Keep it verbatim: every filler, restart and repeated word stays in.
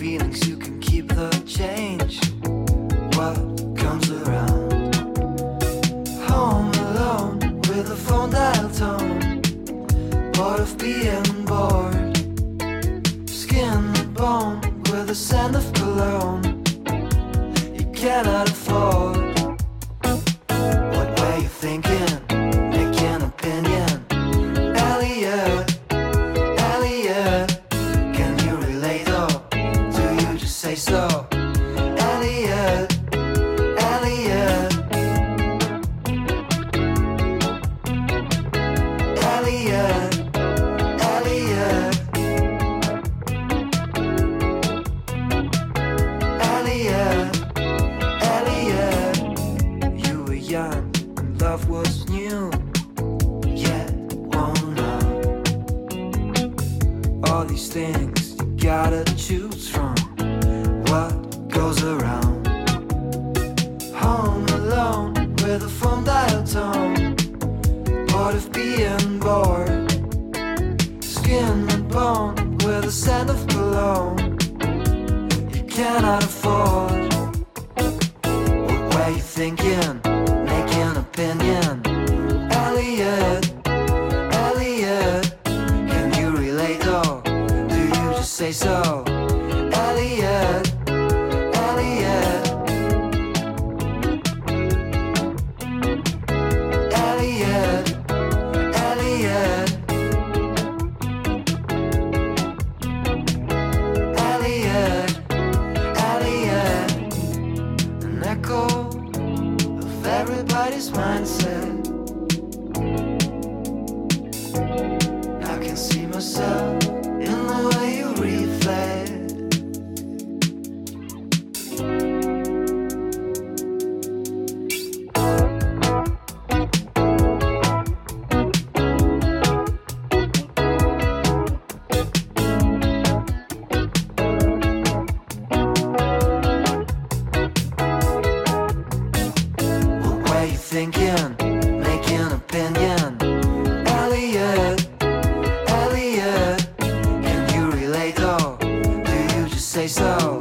feelings, you can keep the change. What comes around? Home alone with a phone dial tone. Bored of being bored. Skin and bone with the scent of cologne. You cannot afford. What were you thinking? Make an opinion. Elliot, Elliot, can you relate or do you just say so? Elliot, Elliot, Elliot, Elliot, Elliot, Elliot. You were young and love was new, yet won't know. All these things you gotta choose from. What goes around? Home alone with a phone dial tone. Bored of being bored. Skin and bone with a scent of cologne. You cannot afford. What were you thinking? Make an opinion. Elliot, Elliot, can you relate or do you just say so? Elliot, Elliot, Elliot, Elliot, Elliot, Elliot. An echo of everybody's mindset. I can see myself in the way you reflect. What were you thinking? Make an opinion. Elliot, Elliot, can you relate or do you just say so?